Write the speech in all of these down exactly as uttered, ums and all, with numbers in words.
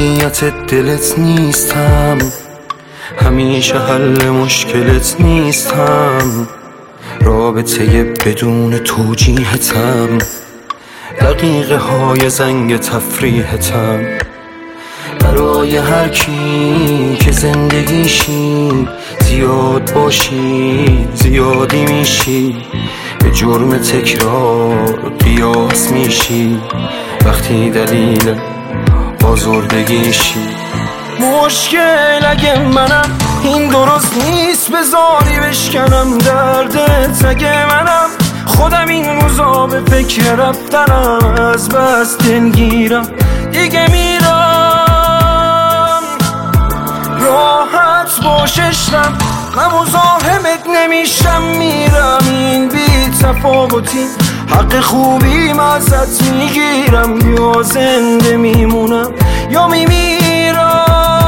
موقعیت دلت نیستم، همیشه حل مشکلت نیستم، رابطه بدون توجیهتم، دقیقه های زنگ تفریحتم. برای هر کی که زندگیشی زیاد باشی زیادی میشی، به جرم تکرار قیاس میشی وقتی دلیل آزردگیشی. مشکل اگه منم این درست نیست، بذاری بشکنم دردت اگه منم خودم این روزا به فکر رفتنم، از بس دلگیرم دیگه میرم. راحت باش عشقم، غم و زاحمت نمیشم، میرم این بی تفاوتی حق خوبی ازت میگیرم، یا زنده میمونم یا میمیرم.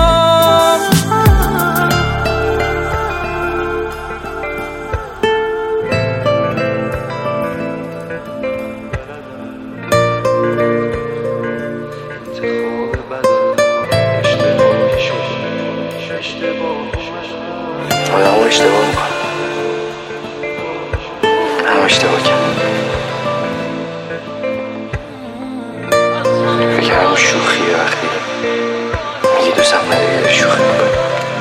آدم ها اشتباه میکنم، همه اشتباه کردم. فکر همون شوخیه وقتی میگی دوستم نداری داری شوخی میکنی.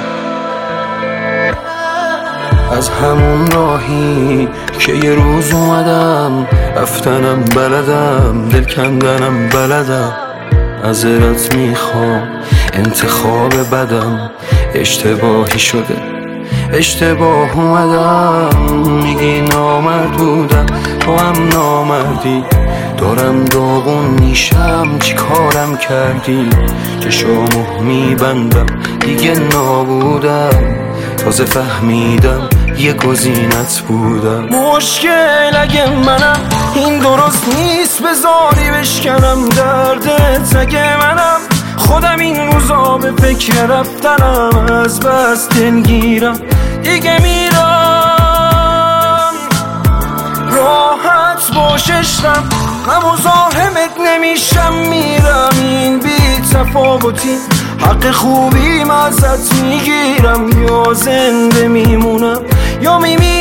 از همون راهی که یه روز اومدم رفتنم بلدم، دل کندنم بلدم، معذرت میخوام انتخاب بدم اشتباهی شده، اشتباه اومدم. میگی نامرد بودم تو هم نامردی، دارم داغون میشم چی کارم کردی، چشامو میبندم دیگه نابودم، تازه فهمیدم یه گزینت بودم. مشکل اگه منم این درست نیست، بذاری بشکنم دردت اگه منم خودم این روزا به فکر رفتنم، از بس دلگیرم دیگه میرم. راحت باش عشقم، غم و زاحمت نمیشم، میرم این بی تفاوتی حق خوبی ازت میگیرم، یا زنده میمونم یا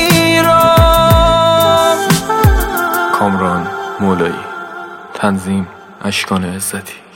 میمیرم. کامران مولایی، تنظیم اشکان عزتی.